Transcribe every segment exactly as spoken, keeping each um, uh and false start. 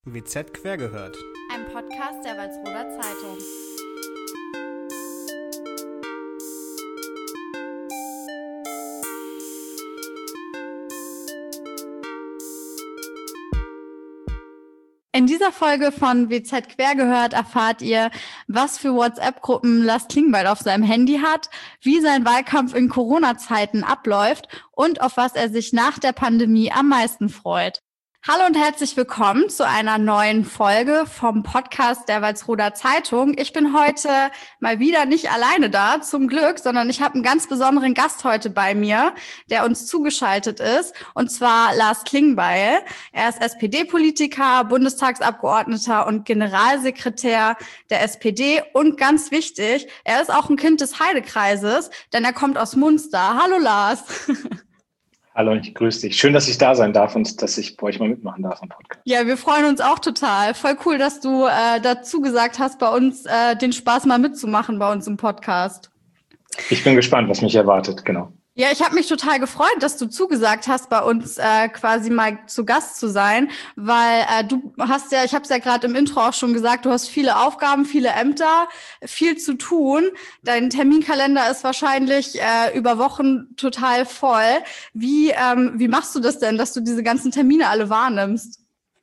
W Z quer gehört. Ein Podcast der Walsroder Zeitung. In dieser Folge von W Z quer gehört erfahrt ihr, was für WhatsApp-Gruppen Lars Klingbeil auf seinem Handy hat, wie sein Wahlkampf in Corona-Zeiten abläuft und auf was er sich nach der Pandemie am meisten freut. Hallo und herzlich willkommen zu einer neuen Folge vom Podcast der Walsroder Zeitung. Ich bin heute mal wieder nicht alleine da, zum Glück, sondern ich habe einen ganz besonderen Gast heute bei mir, der uns zugeschaltet ist, und zwar Lars Klingbeil. Er ist S P D-Politiker, Bundestagsabgeordneter und Generalsekretär der S P D und ganz wichtig, er ist auch ein Kind des Heidekreises, denn er kommt aus Munster. Hallo Lars. Hallo, ich grüße dich. Schön, dass ich da sein darf und dass ich bei euch mal mitmachen darf am Podcast. Ja, wir freuen uns auch total. Voll cool, dass du äh, dazu gesagt hast, bei uns äh, den Spaß mal mitzumachen bei uns im Podcast. Ich bin gespannt, was mich erwartet, genau. Ja, ich habe mich total gefreut, dass du zugesagt hast, bei uns äh, quasi mal zu Gast zu sein, weil äh, du hast ja, ich habe es ja gerade im Intro auch schon gesagt, du hast viele Aufgaben, viele Ämter, viel zu tun. Dein Terminkalender ist wahrscheinlich äh, über Wochen total voll. Wie ähm, wie machst du das denn, dass du diese ganzen Termine alle wahrnimmst?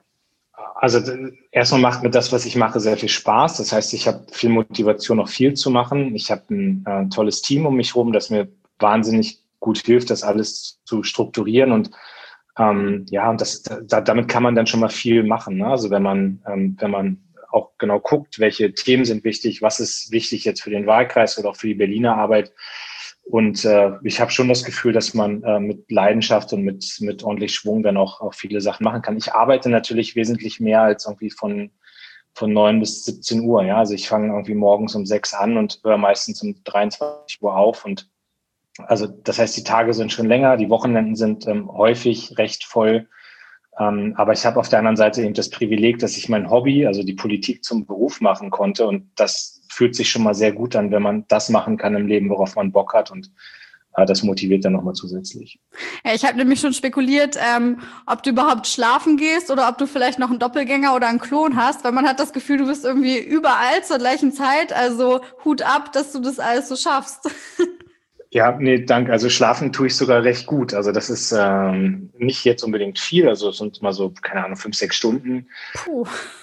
Also erstmal macht mir das, was ich mache, sehr viel Spaß. Das heißt, ich habe viel Motivation, noch viel zu machen. Ich habe ein äh, tolles Team um mich herum, das mir wahnsinnig gut hilft, das alles zu strukturieren, und ähm, ja, und das, da, damit kann man dann schon mal viel machen, ne? Also wenn man ähm, wenn man auch genau guckt, welche Themen sind wichtig, was ist wichtig jetzt für den Wahlkreis oder auch für die Berliner Arbeit, und äh, ich habe schon das Gefühl, dass man äh, mit Leidenschaft und mit mit ordentlich Schwung dann auch auch viele Sachen machen kann. Ich arbeite natürlich wesentlich mehr als irgendwie von von neun bis siebzehn Uhr, ja, also ich fange irgendwie morgens um sechs an und höre meistens um dreiundzwanzig Uhr auf, und also das heißt, die Tage sind schon länger, die Wochenenden sind ähm, häufig recht voll. Ähm, aber ich habe auf der anderen Seite eben das Privileg, dass ich mein Hobby, also die Politik, zum Beruf machen konnte. Und das fühlt sich schon mal sehr gut an, wenn man das machen kann im Leben, worauf man Bock hat. Und äh, das motiviert dann nochmal zusätzlich. Ja, ich habe nämlich schon spekuliert, ähm, ob du überhaupt schlafen gehst oder ob du vielleicht noch einen Doppelgänger oder einen Klon hast, weil man hat das Gefühl, du bist irgendwie überall zur gleichen Zeit. Also Hut ab, dass du das alles so schaffst. Ja, nee, danke. Also schlafen tue ich sogar recht gut. Also das ist ähm, nicht jetzt unbedingt viel. Also es sind mal so, keine Ahnung, fünf, sechs Stunden. Puh.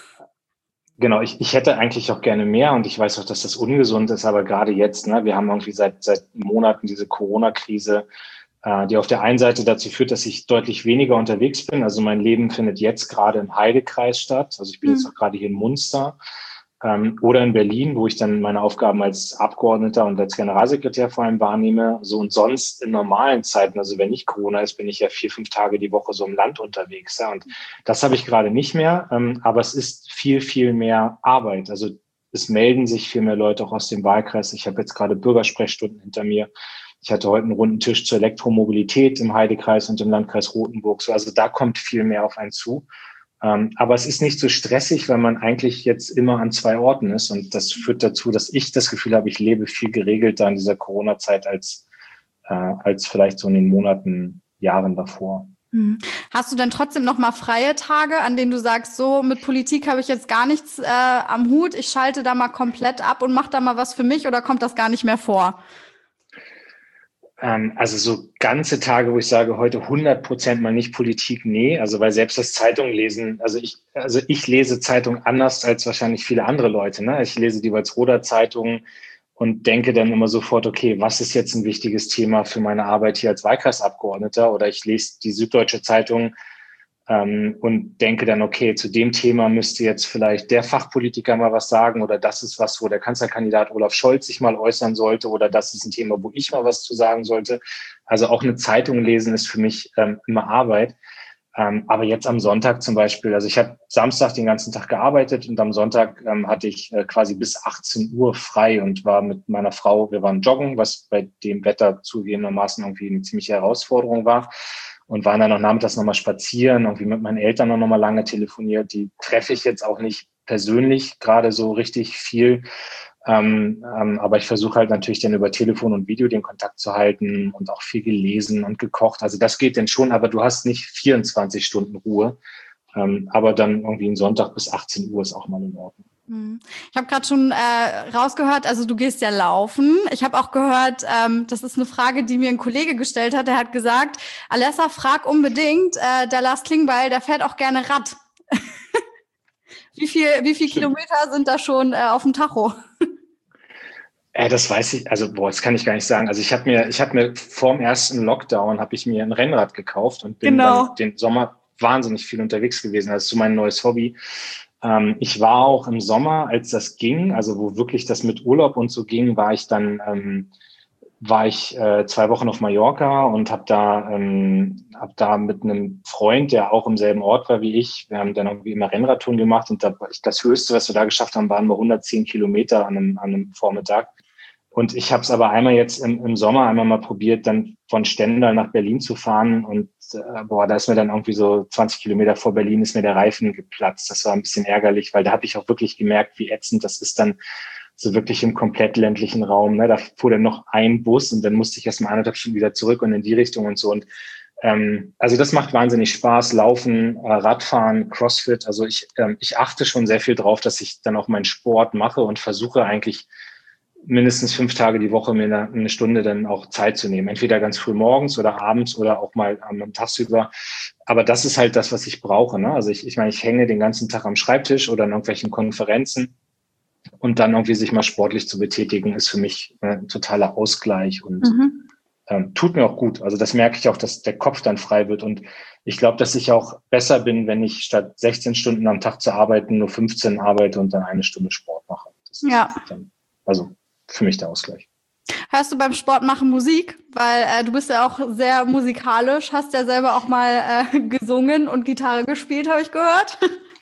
Genau, ich, ich hätte eigentlich auch gerne mehr, und ich weiß auch, dass das ungesund ist, aber gerade jetzt, ne, wir haben irgendwie seit seit Monaten diese Corona-Krise, äh, die auf der einen Seite dazu führt, dass ich deutlich weniger unterwegs bin. Also mein Leben findet jetzt gerade im Heidekreis statt. Also ich bin mhm. jetzt auch gerade hier in Munster. Ähm, oder in Berlin, wo ich dann meine Aufgaben als Abgeordneter und als Generalsekretär vor allem wahrnehme. So, und sonst in normalen Zeiten, also wenn nicht Corona ist, bin ich ja vier, fünf Tage die Woche so im Land unterwegs. Ja, und das habe ich gerade nicht mehr, ähm, aber es ist viel, viel mehr Arbeit. Also es melden sich viel mehr Leute auch aus dem Wahlkreis. Ich habe jetzt gerade Bürgersprechstunden hinter mir. Ich hatte heute einen runden Tisch zur Elektromobilität im Heidekreis und im Landkreis Rothenburg. So, also da kommt viel mehr auf einen zu. Ähm, aber es ist nicht so stressig, weil man eigentlich jetzt immer an zwei Orten ist. Und das führt dazu, dass ich das Gefühl habe, ich lebe viel geregelter in dieser Corona-Zeit als, äh, als vielleicht so in den Monaten, Jahren davor. Hast du denn trotzdem noch mal freie Tage, an denen du sagst, so mit Politik habe ich jetzt gar nichts äh, am Hut, ich schalte da mal komplett ab und mache da mal was für mich, oder kommt das gar nicht mehr vor? Also so ganze Tage, wo ich sage, heute hundert Prozent mal nicht Politik, nee. Also weil selbst das Zeitung lesen, also ich, also ich lese Zeitung anders als wahrscheinlich viele andere Leute, ne? Ich lese die Walsroder Zeitung und denke dann immer sofort, okay, was ist jetzt ein wichtiges Thema für meine Arbeit hier als Wahlkreisabgeordneter? Oder ich lese die Süddeutsche Zeitung ähm, und denke dann, okay, zu dem Thema müsste jetzt vielleicht der Fachpolitiker mal was sagen, oder das ist was, wo der Kanzlerkandidat Olaf Scholz sich mal äußern sollte, oder das ist ein Thema, wo ich mal was zu sagen sollte. Also auch eine Zeitung lesen ist für mich ähm, immer Arbeit. Ähm, aber jetzt am Sonntag zum Beispiel, also ich habe Samstag den ganzen Tag gearbeitet, und am Sonntag ähm, hatte ich äh, quasi bis achtzehn Uhr frei und war mit meiner Frau, wir waren joggen, was bei dem Wetter zugegebenermaßen irgendwie eine ziemliche Herausforderung war. Und waren dann noch nachmittags nochmal spazieren, irgendwie mit meinen Eltern noch mal lange telefoniert. Die treffe ich jetzt auch nicht persönlich gerade so richtig viel. Ähm, ähm, aber ich versuche halt natürlich dann über Telefon und Video den Kontakt zu halten und auch viel gelesen und gekocht. Also das geht denn schon, aber du hast nicht vierundzwanzig Stunden Ruhe. Ähm, aber dann irgendwie ein Sonntag bis achtzehn Uhr ist auch mal in Ordnung. Ich habe gerade schon äh, rausgehört, also du gehst ja laufen. Ich habe auch gehört, ähm, das ist eine Frage, die mir ein Kollege gestellt hat. Der hat gesagt, Alessa, frag unbedingt, äh, der Lars Klingbeil, der fährt auch gerne Rad. Wie viel, wie viel Kilometer sind da schon äh, auf dem Tacho? Äh, das weiß ich, also boah, das kann ich gar nicht sagen. Also ich habe mir, ich habe mir vorm ersten Lockdown habe ich mir ein Rennrad gekauft und bin Genau. dann den Sommer wahnsinnig viel unterwegs gewesen. Das ist so mein neues Hobby. Ähm, ich war auch im Sommer, als das ging, also wo wirklich das mit Urlaub und so ging, war ich dann, ähm, war ich äh, zwei Wochen auf Mallorca und habe da, ähm, hab da mit einem Freund, der auch im selben Ort war wie ich, wir haben dann irgendwie immer Rennradtouren gemacht und da, das Höchste, was wir da geschafft haben, waren wir hundertzehn Kilometer an einem, an einem Vormittag. Und ich habe es aber einmal jetzt im, im Sommer einmal mal probiert, dann von Stendal nach Berlin zu fahren. Und äh, boah, da ist mir dann irgendwie so zwanzig Kilometer vor Berlin ist mir der Reifen geplatzt. Das war ein bisschen ärgerlich, weil da habe ich auch wirklich gemerkt, wie ätzend das ist dann so wirklich im komplett ländlichen Raum. Ne? Da fuhr dann noch ein Bus und dann musste ich erst mal anderthalb Stunden wieder zurück und in die Richtung und so. Und ähm, also das macht wahnsinnig Spaß. Laufen, äh, Radfahren, CrossFit. Also ich, ähm, ich achte schon sehr viel drauf, dass ich dann auch meinen Sport mache und versuche eigentlich mindestens fünf Tage die Woche mir eine, eine Stunde dann auch Zeit zu nehmen. Entweder ganz früh morgens oder abends oder auch mal am Tagsüber. Aber das ist halt das, was ich brauche. Ne? Also ich, ich meine, ich hänge den ganzen Tag am Schreibtisch oder in irgendwelchen Konferenzen und dann irgendwie sich mal sportlich zu betätigen, ist für mich ein totaler Ausgleich und mhm. ähm, tut mir auch gut. Also das merke ich auch, dass der Kopf dann frei wird. Und ich glaube, dass ich auch besser bin, wenn ich statt sechzehn Stunden am Tag zu arbeiten nur fünfzehn arbeite und dann eine Stunde Sport mache. Das ja. ist dann, also für mich der Ausgleich. Hörst du beim Sport machen Musik? Weil äh, du bist ja auch sehr musikalisch, hast ja selber auch mal äh, gesungen und Gitarre gespielt, habe ich gehört.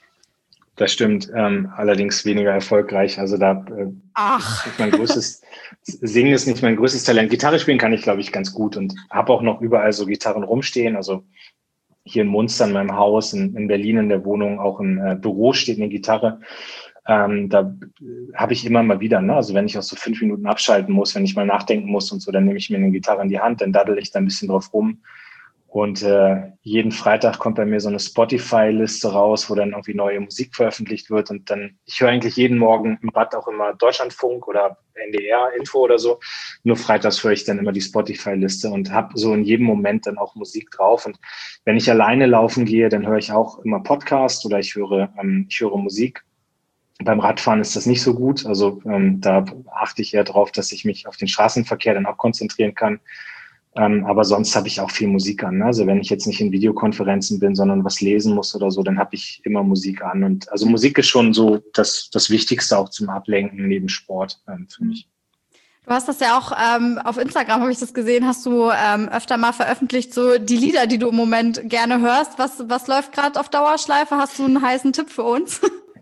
Das stimmt, ähm, allerdings weniger erfolgreich. Also da äh, Ach. ist mein größtes Singen ist nicht mein größtes Talent. Gitarre spielen kann ich, glaube ich, ganz gut und habe auch noch überall so Gitarren rumstehen. Also hier in Munster in meinem Haus, in, in Berlin in der Wohnung, auch im äh, Büro steht eine Gitarre. Ähm, da habe ich immer mal wieder, ne? Also wenn ich auch so fünf Minuten abschalten muss, wenn ich mal nachdenken muss und so, dann nehme ich mir eine Gitarre in die Hand, dann daddel ich da ein bisschen drauf rum. Und äh, jeden Freitag kommt bei mir so eine Spotify-Liste raus, wo dann irgendwie neue Musik veröffentlicht wird. Und dann, ich höre eigentlich jeden Morgen im Bad auch immer Deutschlandfunk oder N D R-Info oder so. Nur freitags höre ich dann immer die Spotify-Liste und habe so in jedem Moment dann auch Musik drauf. Und wenn ich alleine laufen gehe, dann höre ich auch immer Podcast oder ich höre, ähm, ich höre Musik. Beim Radfahren ist das nicht so gut. Also ähm, da achte ich eher drauf, dass ich mich auf den Straßenverkehr dann auch konzentrieren kann. Ähm, aber sonst habe ich auch viel Musik an. Ne? Also wenn ich jetzt nicht in Videokonferenzen bin, sondern was lesen muss oder so, dann habe ich immer Musik an. Und also Musik ist schon so das, das Wichtigste auch zum Ablenken neben Sport ähm, für mich. Du hast das ja auch ähm, auf Instagram, habe ich das gesehen, hast du ähm, öfter mal veröffentlicht, so die Lieder, die du im Moment gerne hörst. Was, was läuft gerade auf Dauerschleife? Hast du einen heißen Tipp für uns?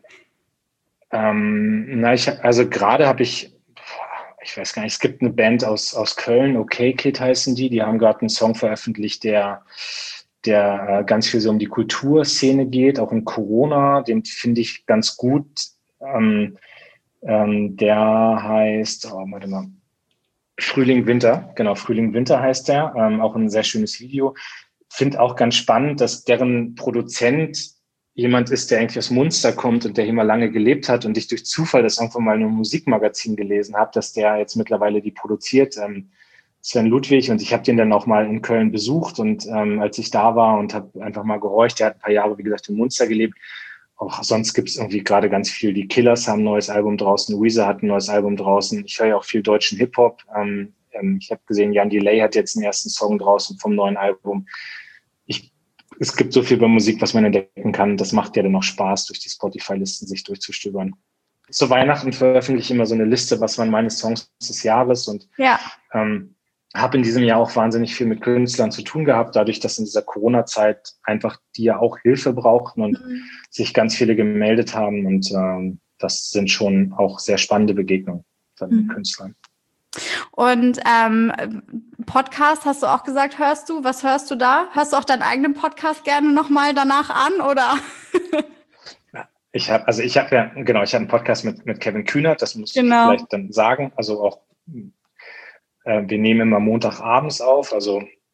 ähm, na, ich, also gerade habe ich Ich weiß gar nicht, es gibt eine Band aus, aus Köln, Okay Kid heißen die, die haben gerade einen Song veröffentlicht, der, der äh, ganz viel so um die Kulturszene geht, auch in Corona, den finde ich ganz gut. Ähm, ähm, der heißt, oh, warte mal, Frühling, Winter, genau, Frühling, Winter heißt der, ähm, auch ein sehr schönes Video. Finde auch ganz spannend, dass deren Produzent jemand ist, der eigentlich aus Munster kommt und der hier mal lange gelebt hat und ich durch Zufall das irgendwann mal in einem Musikmagazin gelesen habe, dass der jetzt mittlerweile die produziert, ähm, Sven Ludwig, und ich habe den dann auch mal in Köln besucht und ähm, als ich da war und habe einfach mal gehorcht, der hat ein paar Jahre, wie gesagt, in Munster gelebt. Auch sonst gibt es irgendwie gerade ganz viel. Die Killers haben ein neues Album draußen, Weezer hat ein neues Album draußen. Ich höre ja auch viel deutschen Hip-Hop. Ähm, ähm, ich habe gesehen, Jan Delay hat jetzt den ersten Song draußen vom neuen Album. Ich Es gibt so viel bei Musik, was man entdecken kann. Das macht ja dann auch Spaß, durch die Spotify-Listen sich durchzustöbern. Zu Weihnachten veröffentliche ich immer so eine Liste, was waren meine Songs des Jahres und ja. ähm, habe in diesem Jahr auch wahnsinnig viel mit Künstlern zu tun gehabt, dadurch, dass in dieser Corona-Zeit einfach die ja auch Hilfe brauchten und mhm. sich ganz viele gemeldet haben. Und ähm, das sind schon auch sehr spannende Begegnungen von mhm. den Künstlern. Und ähm, Podcast, hast du auch gesagt, hörst du? Was hörst du da? Hörst du auch deinen eigenen Podcast gerne nochmal danach an, oder? Ich habe, also ich habe ja, genau, ich habe einen Podcast mit, mit Kevin Kühnert, das muss genau. ich vielleicht dann sagen. Also auch, äh, wir nehmen immer Montagabends auf, also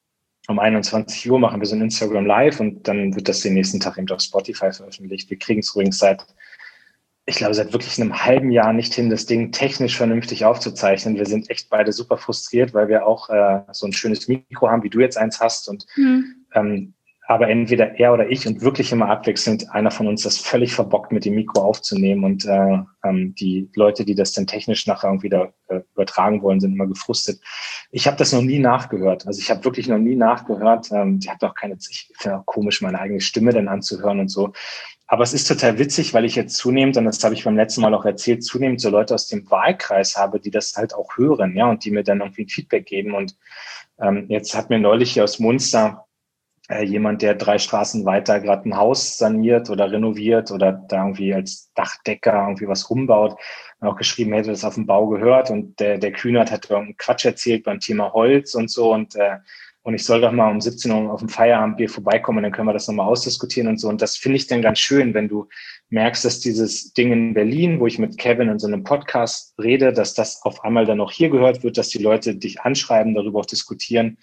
um einundzwanzig Uhr machen wir so ein Instagram Live und dann wird das den nächsten Tag eben auf Spotify veröffentlicht. Wir kriegen es übrigens seit, ich glaube, seit wirklich einem halben Jahr nicht hin, das Ding technisch vernünftig aufzuzeichnen. Wir sind echt beide super frustriert, weil wir auch äh, so ein schönes Mikro haben, wie du jetzt eins hast. Und mhm. ähm, aber entweder er oder ich und wirklich immer abwechselnd einer von uns das völlig verbockt, mit dem Mikro aufzunehmen. Und äh, ähm, die Leute, die das dann technisch nachher irgendwie da äh, übertragen wollen, sind immer gefrustet. Ich habe das noch nie nachgehört. Also ich habe wirklich noch nie nachgehört. Ähm, ich habe auch keine, ich finde auch komisch, meine eigene Stimme dann anzuhören und so. Aber es ist total witzig, weil ich jetzt zunehmend, und das habe ich beim letzten Mal auch erzählt, zunehmend so Leute aus dem Wahlkreis habe, die das halt auch hören, ja, und die mir dann irgendwie ein Feedback geben. Und ähm, jetzt hat mir neulich hier aus Munster äh, jemand, der drei Straßen weiter gerade ein Haus saniert oder renoviert oder da irgendwie als Dachdecker irgendwie was umbaut, auch geschrieben, hätte das auf dem Bau gehört. Und der, der Kühnert hat irgendeinen Quatsch erzählt beim Thema Holz und so. Und äh, Und ich soll doch mal um siebzehn Uhr auf dem Feierabendbier vorbeikommen und dann können wir das nochmal ausdiskutieren und so. Und das finde ich dann ganz schön, wenn du merkst, dass dieses Ding in Berlin, wo ich mit Kevin in so einem Podcast rede, dass das auf einmal dann auch hier gehört wird, dass die Leute dich anschreiben, darüber auch diskutieren.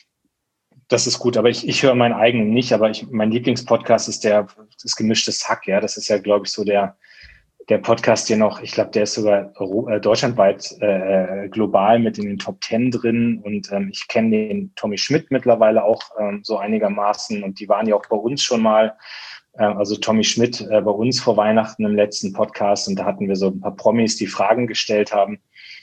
Das ist gut, aber ich, ich höre meinen eigenen nicht. Aber ich, mein Lieblingspodcast ist der das Gemischtes Hack. Ja, das ist ja, glaube ich, so der Der Podcast hier noch, ich glaube, der ist sogar äh, deutschlandweit äh, global mit in den Top Ten drin. Und ähm, ich kenne den Tommy Schmidt mittlerweile auch ähm, so einigermaßen. Und die waren ja auch bei uns schon mal. Äh, also Tommy Schmidt äh, bei uns vor Weihnachten im letzten Podcast. Und da hatten wir so ein paar Promis, die Fragen gestellt haben.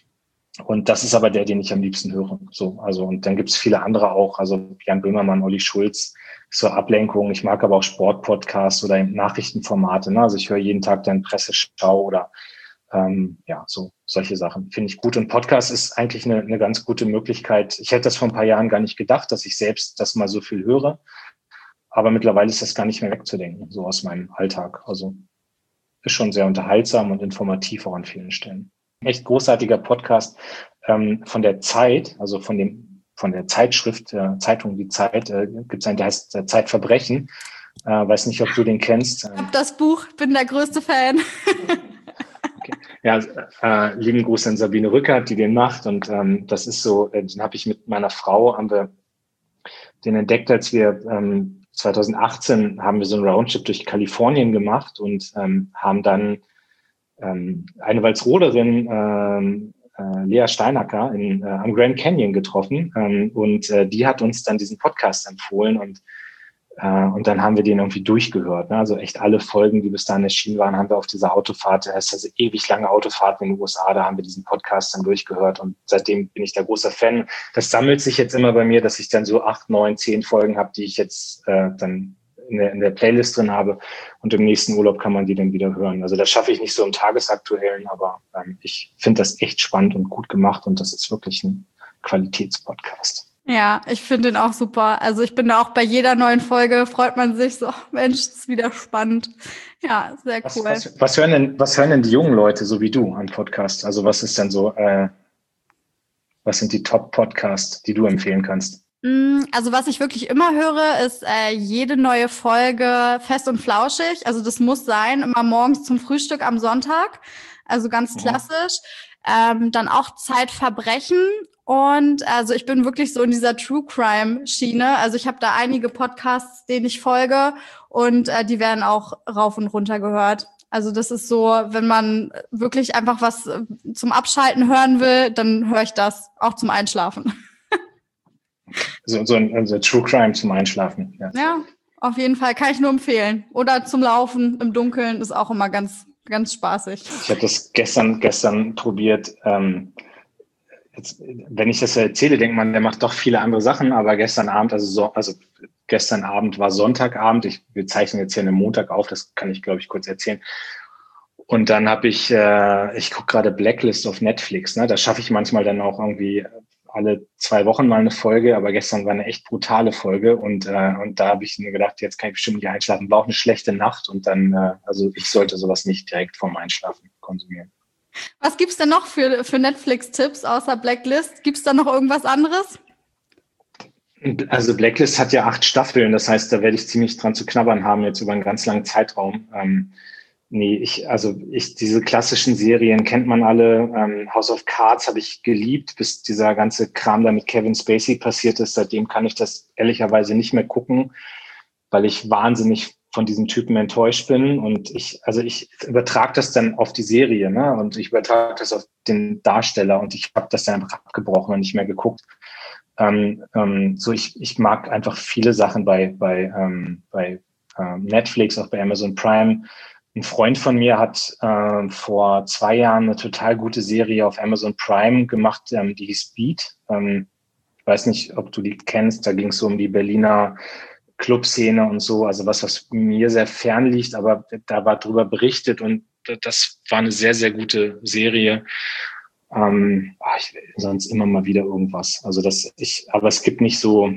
Und das ist aber der, den ich am liebsten höre. So, also, und dann gibt es viele andere auch. Also Jan Böhmermann, Olli Schulz. So Ablenkung. Ich mag aber auch Sportpodcasts oder Nachrichtenformate. Ne? Also ich höre jeden Tag dann Presseschau oder ähm, ja, so solche Sachen. Finde ich gut. Und Podcast ist eigentlich eine, eine ganz gute Möglichkeit. Ich hätte das vor ein paar Jahren gar nicht gedacht, dass ich selbst das mal so viel höre. Aber mittlerweile ist das gar nicht mehr wegzudenken, so aus meinem Alltag. Also ist schon sehr unterhaltsam und informativ auch an vielen Stellen. Echt großartiger Podcast ähm, von der Zeit, also von dem von der Zeitschrift, äh, Zeitung Die Zeit, äh, gibt es einen, der heißt äh, Zeitverbrechen. Äh, weiß nicht, ob du den kennst. Ich habe das Buch, bin der größte Fan. Okay. Ja, äh, lieben Gruß an Sabine Rückert, die den macht. Und ähm, das ist so, äh, den habe ich mit meiner Frau, haben wir den entdeckt, als wir ähm, zwanzig achtzehn haben wir so einen Roundtrip durch Kalifornien gemacht und ähm, haben dann ähm, eine Walsroderin, ähm, äh, Lea Steinacker in, äh, am Grand Canyon getroffen ähm, und äh, die hat uns dann diesen Podcast empfohlen und äh, und dann haben wir den irgendwie durchgehört. Ne? Also echt alle Folgen, die bis dahin erschienen waren, haben wir auf dieser Autofahrt, das ist also ewig lange Autofahrt in den U S A, da haben wir diesen Podcast dann durchgehört und seitdem bin ich da großer Fan. Das sammelt sich jetzt immer bei mir, dass ich dann so acht, neun, zehn Folgen habe, die ich jetzt äh, dann in der, in der Playlist drin habe und im nächsten Urlaub kann man die dann wieder hören. Also das schaffe ich nicht so im Tagesaktuellen, aber ähm, ich finde das echt spannend und gut gemacht und das ist wirklich ein Qualitätspodcast. Ja, ich finde den auch super. Also ich bin da auch bei jeder neuen Folge, freut man sich so, Mensch, das ist wieder spannend. Ja, sehr cool. Was, was, was, hören denn, was hören denn die jungen Leute, so wie du, an Podcasts? Also was ist denn so, äh, was sind die Top-Podcasts, die du empfehlen kannst? Also was ich wirklich immer höre, ist äh, jede neue Folge Fest und Flauschig. Also das muss sein, immer morgens zum Frühstück am Sonntag. Also ganz klassisch. Ja. Ähm, dann auch Zeitverbrechen. Und also ich bin wirklich so in dieser True Crime Schiene. Also ich habe da einige Podcasts, denen ich folge und äh, die werden auch rauf und runter gehört. Also das ist so, wenn man wirklich einfach was zum Abschalten hören will, dann höre ich das auch zum Einschlafen. So, so ein also True Crime zum Einschlafen. Ja. ja, auf jeden Fall. Kann ich nur empfehlen. Oder zum Laufen im Dunkeln ist auch immer ganz, ganz spaßig. Ich habe das gestern, gestern probiert. Ähm, jetzt, wenn ich das erzähle, denkt man, der macht doch viele andere Sachen. Aber gestern Abend, also, so, also gestern Abend war Sonntagabend. Ich, wir zeichnen jetzt hier einen Montag auf. Das kann ich, glaube ich, kurz erzählen. Und dann habe ich, äh, ich gucke gerade Blacklist auf Netflix. Ne? Da schaffe ich manchmal dann auch irgendwie alle zwei Wochen mal eine Folge, aber gestern war eine echt brutale Folge und äh, und da habe ich mir gedacht, jetzt kann ich bestimmt nicht einschlafen, war auch eine schlechte Nacht und dann, äh, also ich sollte sowas nicht direkt vorm Einschlafen konsumieren. Was gibt's denn noch für, für Netflix-Tipps außer Blacklist? Gibt's da noch irgendwas anderes? Also Blacklist hat ja acht Staffeln, das heißt, da werde ich ziemlich dran zu knabbern haben jetzt über einen ganz langen Zeitraum. Ähm, Nee, ich, also ich, diese klassischen Serien kennt man alle. Ähm, House of Cards habe ich geliebt, bis dieser ganze Kram da mit Kevin Spacey passiert ist. Seitdem kann ich das ehrlicherweise nicht mehr gucken, weil ich wahnsinnig von diesem Typen enttäuscht bin. Und ich, also ich übertrage das dann auf die Serie, ne? Und ich übertrage das auf den Darsteller und ich habe das dann einfach abgebrochen und nicht mehr geguckt. Ähm, ähm, so ich, ich mag einfach viele Sachen bei, bei, ähm, bei ähm, Netflix, auch bei Amazon Prime. Ein Freund von mir hat äh, vor zwei Jahren eine total gute Serie auf Amazon Prime gemacht, ähm, die hieß Beat. Ähm, ich weiß nicht, ob du die kennst. Da ging es so um die Berliner Clubszene und so. Also was, was mir sehr fern liegt, aber da war drüber berichtet und das war eine sehr, sehr gute Serie. Ähm, ich will sonst immer mal wieder irgendwas. Also das, ich, aber es gibt nicht so,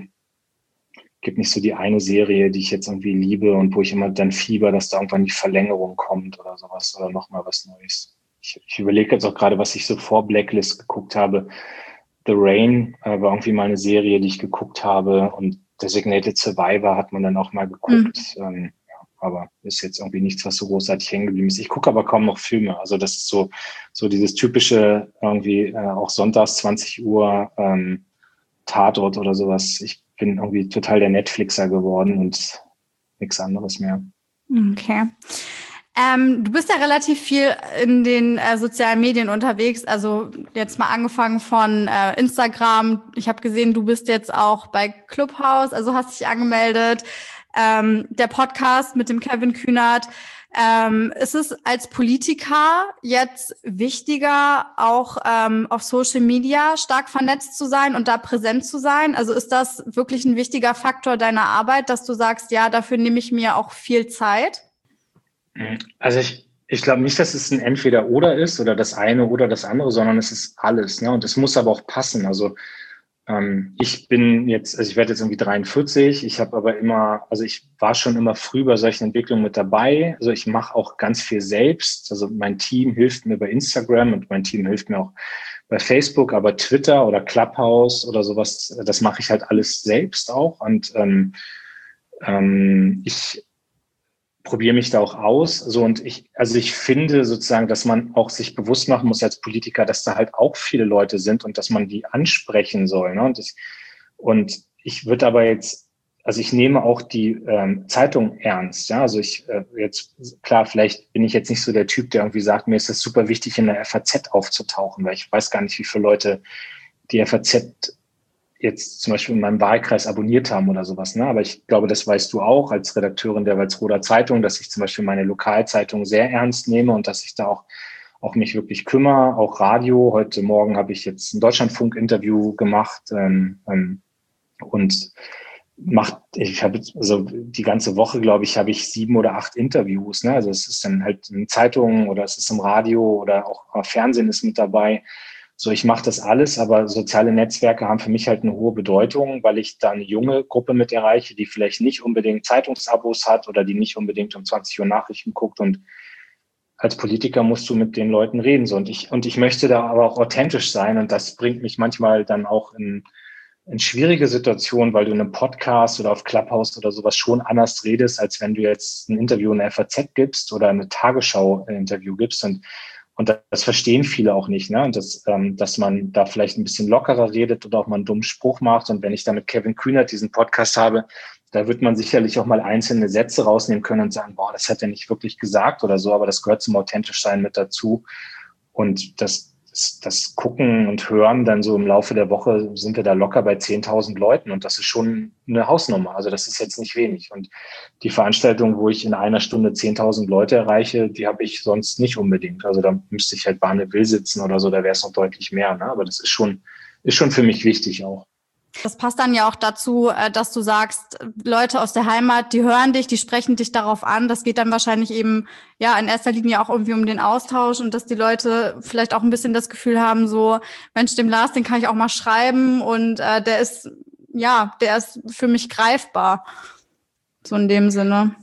gibt nicht so die eine Serie, die ich jetzt irgendwie liebe und wo ich immer dann fieber, dass da irgendwann die Verlängerung kommt oder sowas oder nochmal was Neues. Ich, ich überlege jetzt auch gerade, was ich so vor Blacklist geguckt habe. The Rain äh, war irgendwie mal eine Serie, die ich geguckt habe und Designated Survivor hat man dann auch mal geguckt. Mhm. Ähm, ja, aber ist jetzt irgendwie nichts, was so großartig hängen geblieben ist. Ich gucke aber kaum noch Filme. Also das ist so, so dieses typische irgendwie äh, auch sonntags zwanzig Uhr ähm, Tatort oder sowas. Ich bin irgendwie total der Netflixer geworden und nichts anderes mehr. Okay. Ähm, du bist ja relativ viel in den äh, sozialen Medien unterwegs, also jetzt mal angefangen von äh, Instagram. Ich habe gesehen, du bist jetzt auch bei Clubhouse, also hast dich angemeldet. Ähm, der Podcast mit dem Kevin Kühnert. Ähm, ist es als Politiker jetzt wichtiger, auch ähm, auf Social Media stark vernetzt zu sein und da präsent zu sein? Also ist das wirklich ein wichtiger Faktor deiner Arbeit, dass du sagst, ja, dafür nehme ich mir auch viel Zeit? Also ich, ich glaube nicht, dass es ein Entweder-Oder ist oder das eine oder das andere, sondern es ist alles. Ne? Und es muss aber auch passen. Also ähm, ich bin jetzt, also ich werde jetzt irgendwie dreiundvierzig, ich habe aber immer, also ich war schon immer früh bei solchen Entwicklungen mit dabei. Also ich mache auch ganz viel selbst. Also mein Team hilft mir bei Instagram und mein Team hilft mir auch bei Facebook, aber Twitter oder Clubhouse oder sowas, das mache ich halt alles selbst auch. Und ähm, ähm, ich probiere mich da auch aus. So und ich, also ich finde sozusagen, dass man auch sich bewusst machen muss als Politiker, dass da halt auch viele Leute sind und dass man die ansprechen soll. Ne? Und, ich, und ich würde aber jetzt, also ich nehme auch die ähm, Zeitung ernst. Ja, also ich äh, jetzt klar, vielleicht bin ich jetzt nicht so der Typ, der irgendwie sagt, mir ist es super wichtig, in der F A Z aufzutauchen, weil ich weiß gar nicht, wie viele Leute die F A Z jetzt zum Beispiel in meinem Wahlkreis abonniert haben oder sowas. Ne? Aber ich glaube, das weißt du auch als Redakteurin der Walsroder Zeitung, dass ich zum Beispiel meine Lokalzeitung sehr ernst nehme und dass ich da auch, auch mich wirklich kümmere. Auch Radio. Heute Morgen habe ich jetzt ein Deutschlandfunk-Interview gemacht ähm, ähm, und macht, ich habe also die ganze Woche, glaube ich, habe ich sieben oder acht Interviews. Ne? Also es ist dann halt in Zeitungen oder es ist im Radio oder auch Fernsehen ist mit dabei. So, ich mache das alles, aber soziale Netzwerke haben für mich halt eine hohe Bedeutung, weil ich da eine junge Gruppe mit erreiche, die vielleicht nicht unbedingt Zeitungsabos hat oder die nicht unbedingt um zwanzig Uhr Nachrichten guckt. Und als Politiker musst du mit den Leuten reden. So, und ich, und ich möchte da aber auch authentisch sein. Und das bringt mich manchmal dann auch in, in schwierige Situationen, weil du in einem Podcast oder auf Clubhouse oder sowas schon anders redest, als wenn du jetzt ein Interview in der F A Z gibst oder eine Tagesschau-Interview gibst. Und Und das verstehen viele auch nicht, ne? Und das, ähm, dass man da vielleicht ein bisschen lockerer redet oder auch mal einen dummen Spruch macht. Und wenn ich da mit Kevin Kühnert diesen Podcast habe, da wird man sicherlich auch mal einzelne Sätze rausnehmen können und sagen, boah, das hat er nicht wirklich gesagt oder so, aber das gehört zum Authentischsein mit dazu. Und das, das, das Gucken und Hören dann so im Laufe der Woche sind wir da locker bei zehntausend Leuten und das ist schon eine Hausnummer. Also das ist jetzt nicht wenig. Und die Veranstaltung, wo ich in einer Stunde zehntausend Leute erreiche, die habe ich sonst nicht unbedingt. Also da müsste ich halt Bahne Will sitzen oder so, da wäre es noch deutlich mehr. Ne? Aber das ist schon, ist schon für mich wichtig auch. Das passt dann ja auch dazu, dass du sagst, Leute aus der Heimat, die hören dich, die sprechen dich darauf an. Das geht dann wahrscheinlich eben ja in erster Linie auch irgendwie um den Austausch und dass die Leute vielleicht auch ein bisschen das Gefühl haben, so, Mensch, dem Lars, den kann ich auch mal schreiben und äh, der ist, ja, der ist für mich greifbar. So in dem Sinne.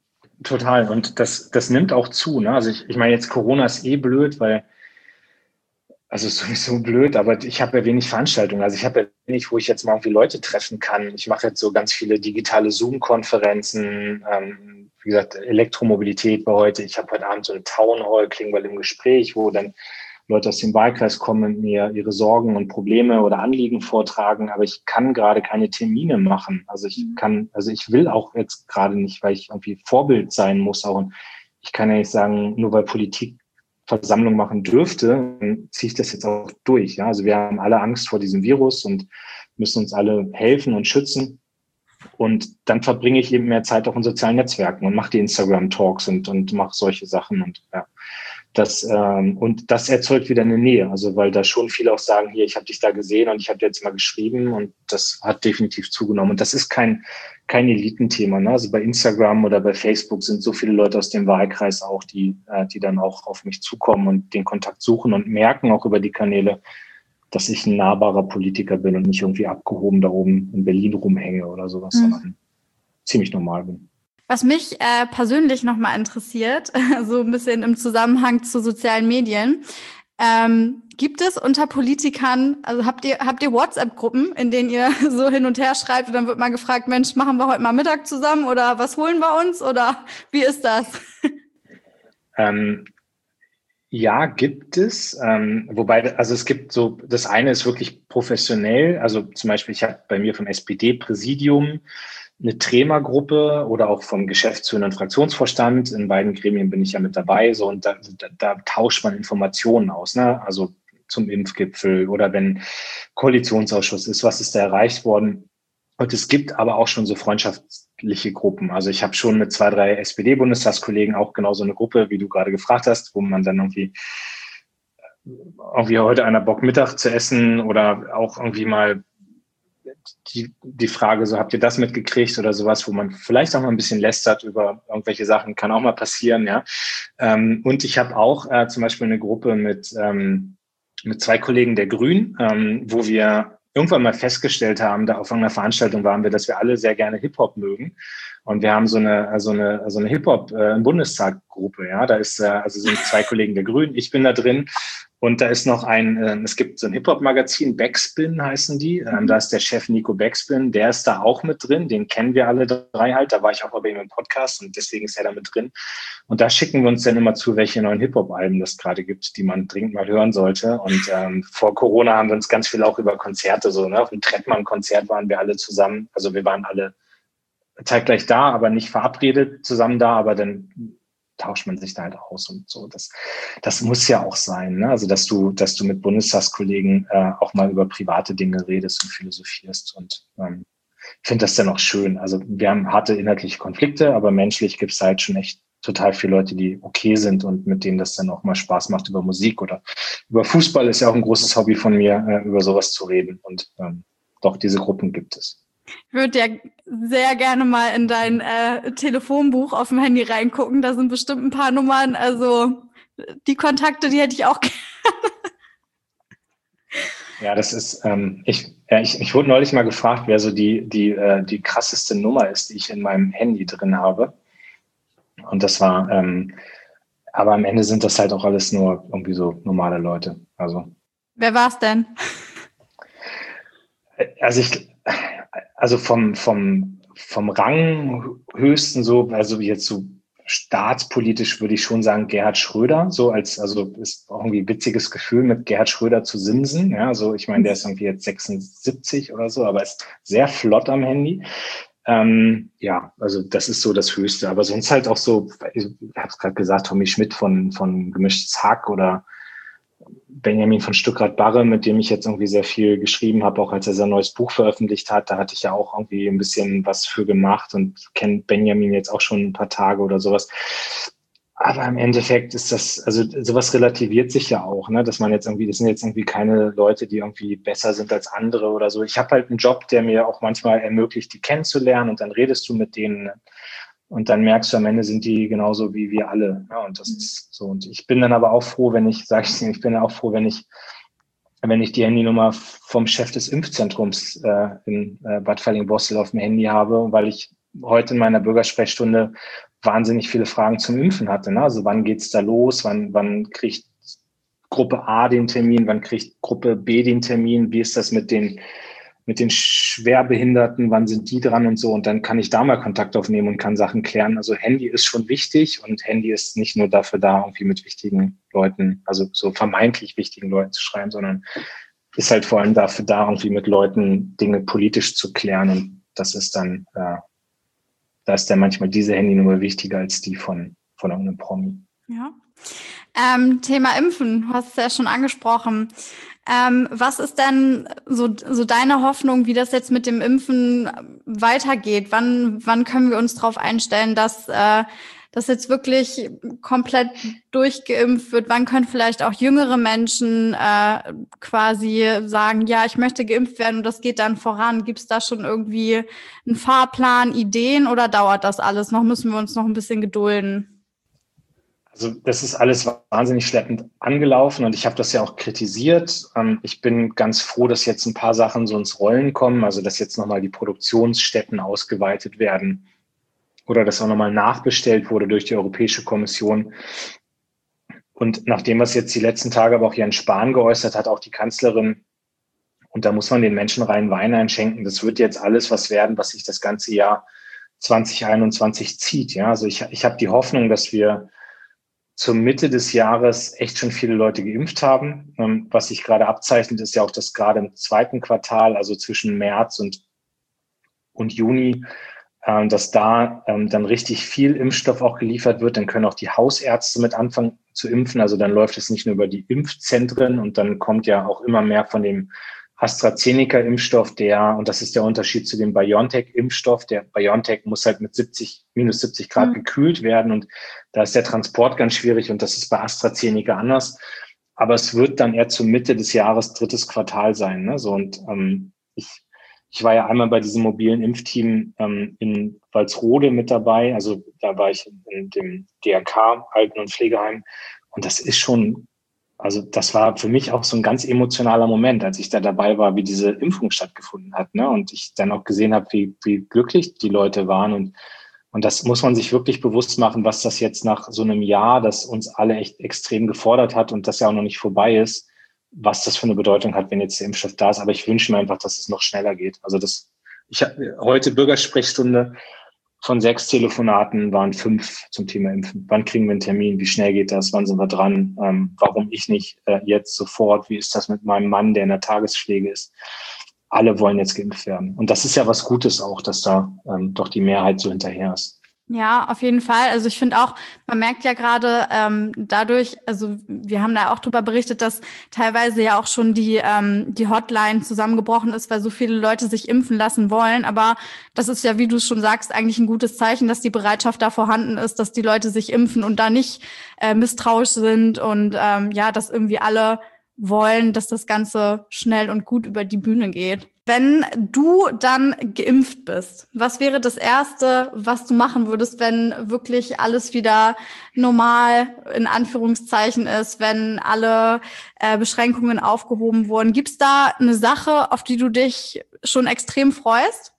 Total. Und das, das nimmt auch zu. Ne? Also ich, ich meine, jetzt Corona ist eh blöd, weil Also ist sowieso blöd, aber ich habe ja wenig Veranstaltungen. Also ich habe ja wenig, wo ich jetzt mal irgendwie Leute treffen kann. Ich mache jetzt so ganz viele digitale Zoom-Konferenzen. Ähm, wie gesagt, Elektromobilität war heute. Ich habe heute Abend so eine Town Hall, Klingbeil im Gespräch, wo dann Leute aus dem Wahlkreis kommen und mir ihre Sorgen und Probleme oder Anliegen vortragen. Aber ich kann gerade keine Termine machen. Also ich kann, also ich will auch jetzt gerade nicht, weil ich irgendwie Vorbild sein muss. Auch. Und ich kann ja nicht sagen, nur weil Politik Versammlung machen dürfte, dann ziehe ich das jetzt auch durch. Ja? Also wir haben alle Angst vor diesem Virus und müssen uns alle helfen und schützen. Und dann verbringe ich eben mehr Zeit auch in sozialen Netzwerken und mache die Instagram-Talks und, und mache solche Sachen. Und ja, das, ähm, und das erzeugt wieder eine Nähe. Also weil da schon viele auch sagen, hier, ich habe dich da gesehen und ich habe dir jetzt mal geschrieben, und das hat definitiv zugenommen. Und das ist kein, kein Elitenthema. Ne? Also bei Instagram oder bei Facebook sind so viele Leute aus dem Wahlkreis auch, die, äh, die dann auch auf mich zukommen und den Kontakt suchen und merken auch über die Kanäle, dass ich ein nahbarer Politiker bin und nicht irgendwie abgehoben da oben in Berlin rumhänge oder sowas, mhm. sondern ziemlich normal bin. Was mich äh, persönlich nochmal interessiert, so ein bisschen im Zusammenhang zu sozialen Medien, ähm, gibt es unter Politikern, also habt ihr habt ihr WhatsApp-Gruppen, in denen ihr so hin und her schreibt und dann wird mal gefragt, Mensch, machen wir heute mal Mittag zusammen oder was holen wir uns oder wie ist das? Ähm, ja, gibt es. Ähm, wobei, also es gibt so, das eine ist wirklich professionell. Also zum Beispiel, ich habe bei mir vom S P D-Präsidium eine Trema-Gruppe oder auch vom geschäftsführenden Fraktionsvorstand. In beiden Gremien bin ich ja mit dabei. So, und da, da, da tauscht man Informationen aus, ne? Also zum Impfgipfel oder wenn Koalitionsausschuss ist, was ist da erreicht worden. Und es gibt aber auch schon so freundschaftliche Gruppen. Also ich habe schon mit zwei, drei S P D-Bundestagskollegen auch genau so eine Gruppe, wie du gerade gefragt hast, wo man dann irgendwie irgendwie heute einer Bock Mittag zu essen oder auch irgendwie mal die, die Frage, so habt ihr das mitgekriegt oder sowas, wo man vielleicht auch mal ein bisschen lästert über irgendwelche Sachen, kann auch mal passieren, ja. Ähm, und ich habe auch äh, zum Beispiel eine Gruppe mit, ähm, mit zwei Kollegen der Grünen, ähm, wo wir irgendwann mal festgestellt haben, da auf einer Veranstaltung waren wir, dass wir alle sehr gerne Hip-Hop mögen. Und wir haben so eine, so eine, so eine Hip-Hop-Bundestag-Gruppe, ja. Da ist, äh, also sind zwei Kollegen der Grünen, ich bin da drin. Und da ist noch ein, äh, es gibt so ein Hip-Hop-Magazin, Backspin heißen die. Ähm, da ist der Chef Nico Backspin, der ist da auch mit drin. Den kennen wir alle drei halt. Da war ich auch mal bei ihm im Podcast und deswegen ist er da mit drin. Und da schicken wir uns dann immer zu, welche neuen Hip-Hop-Alben das gerade gibt, die man dringend mal hören sollte. Und ähm, vor Corona haben wir uns ganz viel auch über Konzerte so, ne? Auf dem Trettmann-Konzert waren wir alle zusammen. Also wir waren alle zeitgleich da, aber nicht verabredet zusammen da, aber dann tauscht man sich da halt aus und so. Das, das muss ja auch sein, ne? Also dass du, dass du mit Bundestagskollegen äh, auch mal über private Dinge redest und philosophierst. Und ähm, ich finde das dann auch schön. Also wir haben harte inhaltliche Konflikte, aber menschlich gibt es halt schon echt total viele Leute, die okay sind und mit denen das dann auch mal Spaß macht über Musik oder über Fußball ist ja auch ein großes Hobby von mir, äh, über sowas zu reden. Und ähm, doch, diese Gruppen gibt es. Ich würde ja sehr gerne mal in dein äh, Telefonbuch auf dem Handy reingucken. Da sind bestimmt ein paar Nummern. Also die Kontakte, die hätte ich auch gerne. Ja, das ist, ähm, ich, ja, ich, ich wurde neulich mal gefragt, wer so die, die, äh, die krasseste Nummer ist, die ich in meinem Handy drin habe. Und das war, ähm, aber am Ende sind das halt auch alles nur irgendwie so normale Leute. Also. Wer war's denn? Also ich, also vom, vom, vom Rang höchsten so, also jetzt so staatspolitisch würde ich schon sagen Gerhard Schröder, so als, also ist auch irgendwie ein witziges Gefühl, mit Gerhard Schröder zu simsen, ja, so ich meine, der ist irgendwie jetzt sechsundsiebzig oder so, aber ist sehr flott am Handy. Ähm, ja, also das ist so das Höchste, aber sonst halt auch so, ich habe es gerade gesagt, Tommy Schmidt von, von Gemischtes Hack oder Benjamin von Stuckrad-Barre, mit dem ich jetzt irgendwie sehr viel geschrieben habe, auch als er sein neues Buch veröffentlicht hat, da hatte ich ja auch irgendwie ein bisschen was für gemacht und kenne Benjamin jetzt auch schon ein paar Tage oder sowas. Aber im Endeffekt ist das, also sowas relativiert sich ja auch, ne, dass man jetzt irgendwie, das sind jetzt irgendwie keine Leute, die irgendwie besser sind als andere oder so. Ich habe halt einen Job, der mir auch manchmal ermöglicht, die kennenzulernen und dann redest du mit denen, ne? Und dann merkst du, am Ende sind die genauso wie wir alle. Ja, und das ist so. Und ich bin dann aber auch froh, wenn ich, sag ich, ich bin auch froh, wenn ich, wenn ich die Handynummer vom Chef des Impfzentrums äh, in äh, Bad Falling-Bossel auf dem Handy habe, weil ich heute in meiner Bürgersprechstunde wahnsinnig viele Fragen zum Impfen hatte. Ne? Also wann geht's da los? Wann, wann kriegt Gruppe A den Termin, wann kriegt Gruppe B den Termin, wie ist das mit den, mit den Schwerbehinderten, wann sind die dran und so. Und dann kann ich da mal Kontakt aufnehmen und kann Sachen klären. Also Handy ist schon wichtig und Handy ist nicht nur dafür da, irgendwie mit wichtigen Leuten, also so vermeintlich wichtigen Leuten zu schreiben, sondern ist halt vor allem dafür da, irgendwie mit Leuten Dinge politisch zu klären. Und das ist dann, äh, da ist dann manchmal diese Handynummer wichtiger als die von, von irgendeinem Promi. Ja. Ähm, Thema Impfen, du hast es ja schon angesprochen. Ähm, was ist denn so, so deine Hoffnung, wie das jetzt mit dem Impfen weitergeht? Wann, wann können wir uns darauf einstellen, dass äh, das jetzt wirklich komplett durchgeimpft wird? Wann können vielleicht auch jüngere Menschen äh, quasi sagen, ja, ich möchte geimpft werden und das geht dann voran? Gibt es da schon irgendwie einen Fahrplan, Ideen oder dauert das alles noch? Müssen wir uns noch ein bisschen gedulden? Also das ist alles wahnsinnig schleppend angelaufen und ich habe das ja auch kritisiert. Ich bin ganz froh, dass jetzt ein paar Sachen so ins Rollen kommen, also dass jetzt nochmal die Produktionsstätten ausgeweitet werden oder dass auch nochmal nachbestellt wurde durch die Europäische Kommission. Und nachdem was jetzt die letzten Tage aber auch Jens Spahn geäußert hat, auch die Kanzlerin, und da muss man den Menschen rein Wein einschenken, das wird jetzt alles was werden, was sich das ganze Jahr zwanzig einundzwanzig zieht. Ja, also ich, ich habe die Hoffnung, dass wir zur Mitte des Jahres echt schon viele Leute geimpft haben. Ähm, was sich gerade abzeichnet, ist ja auch, dass gerade im zweiten Quartal, also zwischen März und, und Juni, äh, dass da ähm, dann richtig viel Impfstoff auch geliefert wird. Dann können auch die Hausärzte mit anfangen zu impfen. Also dann läuft es nicht nur über die Impfzentren und dann kommt ja auch immer mehr von dem AstraZeneca-Impfstoff, der, und das ist der Unterschied zu dem BioNTech-Impfstoff, der BioNTech muss halt mit siebzig, minus siebzig Grad mhm. gekühlt werden und da ist der Transport ganz schwierig und das ist bei AstraZeneca anders. Aber es wird dann eher zur Mitte des Jahres, drittes Quartal sein. Ne? So, und ähm, ich, ich war ja einmal bei diesem mobilen Impfteam ähm, in Walsrode mit dabei, also da war ich in dem D R K, Alten- und Pflegeheim, und das ist schon, also das war für mich auch so ein ganz emotionaler Moment, als ich da dabei war, wie diese Impfung stattgefunden hat, ne? Und ich dann auch gesehen habe, wie, wie glücklich die Leute waren. Und, und das muss man sich wirklich bewusst machen, was das jetzt nach so einem Jahr, das uns alle echt extrem gefordert hat und das ja auch noch nicht vorbei ist, was das für eine Bedeutung hat, wenn jetzt der Impfstoff da ist. Aber ich wünsche mir einfach, dass es noch schneller geht. Also das, ich habe heute Bürgersprechstunde. Von sechs Telefonaten waren fünf zum Thema Impfen. Wann kriegen wir einen Termin? Wie schnell geht das? Wann sind wir dran? Ähm, warum ich nicht äh, jetzt sofort? Wie ist das mit meinem Mann, der in der Tagespflege ist? Alle wollen jetzt geimpft werden. Und das ist ja was Gutes auch, dass da ähm, doch die Mehrheit so hinterher ist. Ja, auf jeden Fall. Also ich finde auch, man merkt ja gerade ähm, dadurch, also wir haben da auch drüber berichtet, dass teilweise ja auch schon die ähm, die Hotline zusammengebrochen ist, weil so viele Leute sich impfen lassen wollen. Aber das ist ja, wie du es schon sagst, eigentlich ein gutes Zeichen, dass die Bereitschaft da vorhanden ist, dass die Leute sich impfen und da nicht äh, misstrauisch sind und ähm, ja, dass irgendwie alle wollen, dass das Ganze schnell und gut über die Bühne geht. Wenn du dann geimpft bist, was wäre das Erste, was du machen würdest, wenn wirklich alles wieder normal in Anführungszeichen ist, wenn alle äh, Beschränkungen aufgehoben wurden? Gibt es da eine Sache, auf die du dich schon extrem freust?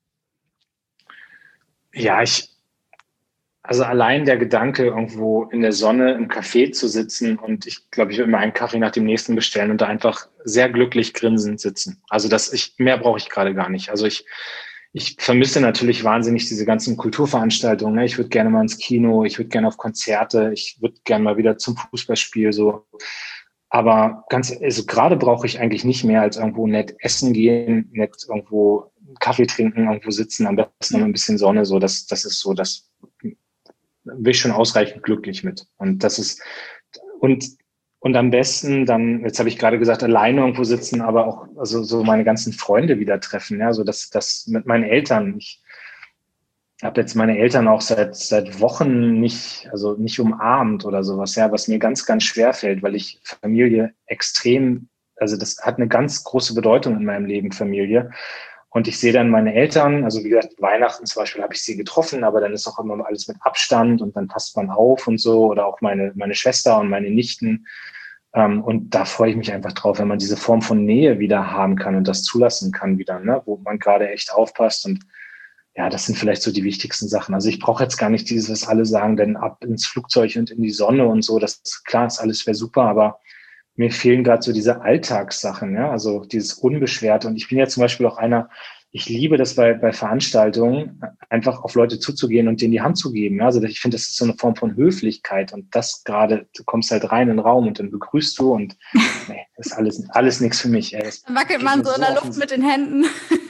Ja, ich, also allein der Gedanke, irgendwo in der Sonne im Café zu sitzen und ich glaube, ich würde mir einen Kaffee nach dem nächsten bestellen und da einfach sehr glücklich grinsend sitzen. Also das, ich, mehr brauche ich gerade gar nicht. Also ich, ich vermisse natürlich wahnsinnig diese ganzen Kulturveranstaltungen. Ne? Ich würde gerne mal ins Kino, ich würde gerne auf Konzerte, ich würde gerne mal wieder zum Fußballspiel so. Aber ganz, also gerade brauche ich eigentlich nicht mehr als irgendwo nett essen gehen, nett irgendwo Kaffee trinken, irgendwo sitzen, am besten noch ein bisschen Sonne. So, das, das ist so, das bin ich schon ausreichend glücklich mit. Und das ist, und, und am besten dann, jetzt habe ich gerade gesagt, alleine irgendwo sitzen, aber auch, also so meine ganzen Freunde wieder treffen, ja, so das, das mit meinen Eltern. Ich habe jetzt meine Eltern auch seit, seit Wochen nicht, also nicht umarmt oder sowas, ja, was mir ganz, ganz schwer fällt, weil ich Familie extrem, also das hat eine ganz große Bedeutung in meinem Leben, Familie. Und ich sehe dann meine Eltern, also wie gesagt, Weihnachten zum Beispiel habe ich sie getroffen, aber dann ist auch immer alles mit Abstand und dann passt man auf und so, oder auch meine, meine Schwester und meine Nichten. Und da freue ich mich einfach drauf, wenn man diese Form von Nähe wieder haben kann und das zulassen kann wieder, ne, wo man gerade echt aufpasst. Und ja, das sind vielleicht so die wichtigsten Sachen. Also ich brauche jetzt gar nicht dieses, was alle sagen, denn ab ins Flugzeug und in die Sonne und so, das ist klar, ist alles wäre super, aber mir fehlen gerade so diese Alltagssachen, ja, also dieses Unbeschwerte. Und ich bin ja zum Beispiel auch einer, ich liebe das bei, bei Veranstaltungen, einfach auf Leute zuzugehen und denen die Hand zu geben. Also ich finde, das ist so eine Form von Höflichkeit und das gerade, du kommst halt rein in den Raum und dann begrüßt du und nee, das ist alles, alles nichts für mich. Ey. Das Dann wackelt man so in der Luft mit den Händen.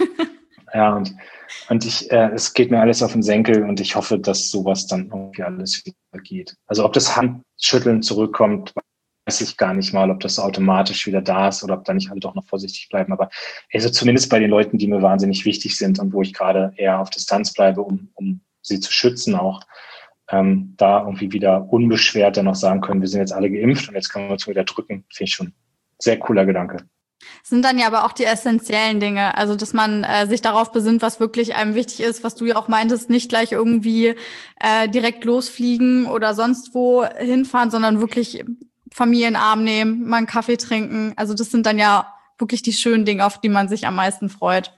Ja, und, und ich, äh, es geht mir alles auf den Senkel und ich hoffe, dass sowas dann irgendwie alles wieder geht. Also ob das Handschütteln zurückkommt, weiß ich gar nicht mal, ob das automatisch wieder da ist oder ob da nicht alle doch noch vorsichtig bleiben. Aber also zumindest bei den Leuten, die mir wahnsinnig wichtig sind und wo ich gerade eher auf Distanz bleibe, um, um sie zu schützen auch, ähm, da irgendwie wieder unbeschwert dann noch sagen können, wir sind jetzt alle geimpft und jetzt können wir uns wieder drücken, finde ich schon ein sehr cooler Gedanke. Sind dann ja aber auch die essentiellen Dinge, also dass man äh, sich darauf besinnt, was wirklich einem wichtig ist, was du ja auch meintest, nicht gleich irgendwie äh, direkt losfliegen oder sonst wo hinfahren, sondern wirklich Familienarm nehmen, mal einen Kaffee trinken. Also das sind dann ja wirklich die schönen Dinge, auf die man sich am meisten freut.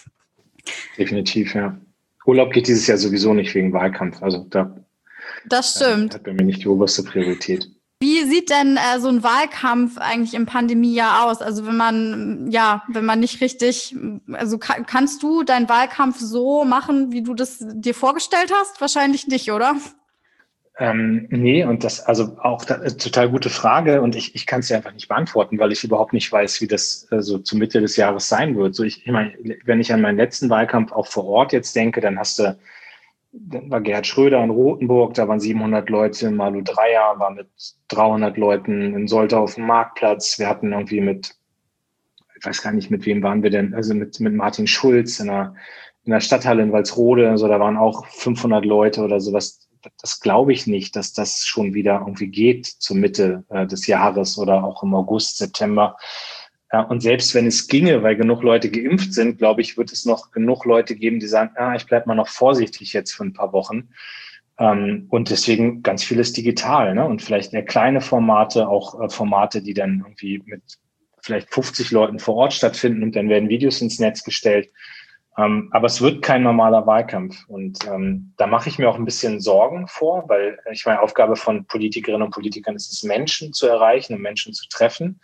Definitiv, ja. Urlaub geht dieses Jahr sowieso nicht wegen Wahlkampf, also da das stimmt. Äh, hat bei mir nicht die oberste Priorität. Wie sieht denn äh, so ein Wahlkampf eigentlich im Pandemiejahr aus? Also wenn man, ja, wenn man nicht richtig, also kann, kannst du deinen Wahlkampf so machen, wie du das dir vorgestellt hast? Wahrscheinlich nicht, oder? Ähm, nee, und das, also auch da, total gute Frage und ich, ich kann es dir einfach nicht beantworten, weil ich überhaupt nicht weiß, wie das äh, so zur Mitte des Jahres sein wird. So ich, ich meine, wenn ich an meinen letzten Wahlkampf auch vor Ort jetzt denke, dann hast du Dann war Gerhard Schröder in Rothenburg, da waren siebenhundert Leute, Malu Dreyer war mit dreihundert Leuten in Soltau auf dem Marktplatz. Wir hatten irgendwie mit, ich weiß gar nicht, mit wem waren wir denn, also mit, mit Martin Schulz in der, in der Stadthalle in Walsrode, also da waren auch fünfhundert Leute oder sowas. Das glaube ich nicht, dass das schon wieder irgendwie geht zur Mitte äh, des Jahres oder auch im August, September. Ja, und selbst wenn es ginge, weil genug Leute geimpft sind, glaube ich, wird es noch genug Leute geben, die sagen, ah, ich bleibe mal noch vorsichtig jetzt für ein paar Wochen. Ähm, und deswegen ganz vieles digital, ne? Und vielleicht eher kleine Formate, auch äh, Formate, die dann irgendwie mit vielleicht fünfzig Leuten vor Ort stattfinden und dann werden Videos ins Netz gestellt. Ähm, aber es wird kein normaler Wahlkampf. Und ähm, da mache ich mir auch ein bisschen Sorgen vor, weil ich meine, Aufgabe von Politikerinnen und Politikern ist es, Menschen zu erreichen und Menschen zu treffen.